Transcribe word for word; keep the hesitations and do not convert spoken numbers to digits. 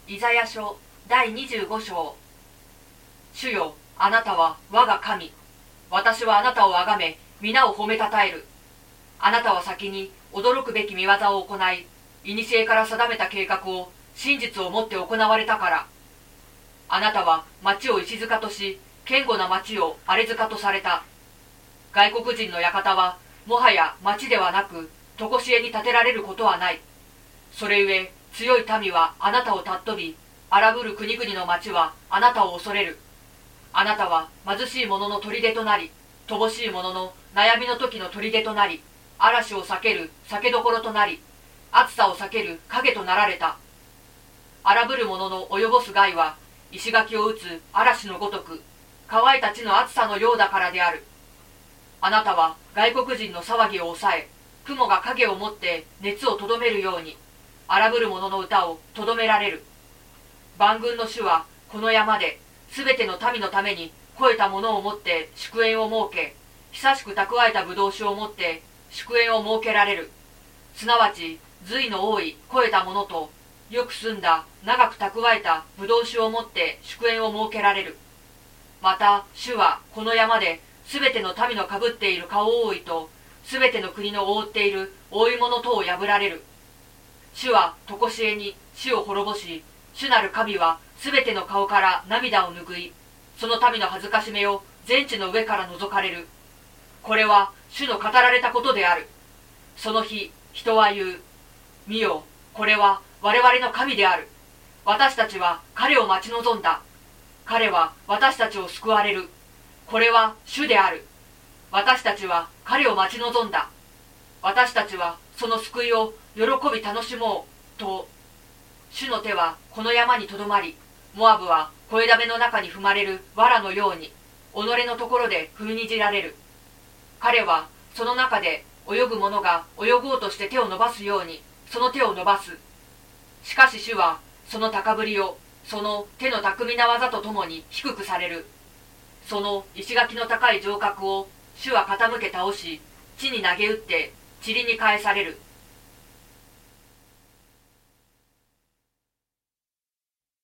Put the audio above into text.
イザヤ書だいにじゅうご章。主よ、あなたは我が神。私はあなたをあがめ、皆を褒めたたえる。あなたは先に驚くべき見業を行い、古から定めた計画を真実をもって行われたから。あなたは町を石塚とし、堅固な町を荒れ塚とされた。外国人の館はもはや町ではなく、常しえに建てられることはない。それゆえ強い民はあなたを尊び、荒ぶる国々の町はあなたを恐れる。あなたは貧しい者の砦となり、乏しい者の悩みの時の砦となり、嵐を避ける酒どころとなり、暑さを避ける影となられた。荒ぶる者の及ぼす害は、石垣を打つ嵐のごとく、乾いた地の暑さのようだからである。あなたは外国人の騒ぎを抑え、雲が影をもって熱をとどめるように、荒ぶる者の歌をとどめられる。万軍の主はこの山で、すべての民のために肥えたものをもって祝宴を設け、久しく蓄えた葡萄酒をもって祝宴を設けられる。すなわち髄の多い肥えたものと、よく澄んだ長く蓄えた葡萄酒をもって祝宴を設けられる。また主はこの山で、すべての民のかぶっている顔覆いと、すべての国の覆っている覆い物とを破られる。主は常しえに地を滅ぼし、主なる神はすべての顔から涙を拭い、その民の恥ずかしめを全地の上から覗かれる。これは主の語られたことである。その日、人は言う。見よ、これは我々の神である。私たちは彼を待ち望んだ。彼は私たちを救われる。これは主である。私たちは彼を待ち望んだ。私たちはその救いを喜び楽しもうと。主の手はこの山にとどまり、モアブは声だめの中に踏まれる藁のように、己のところで踏みにじられる。彼はその中で泳ぐ者が泳ごうとして手を伸ばすように、その手を伸ばす。しかし主はその高ぶりを、その手の巧みな技とともに低くされる。その石垣の高い城郭を主は傾け倒し、地に投げ打って塵に返される。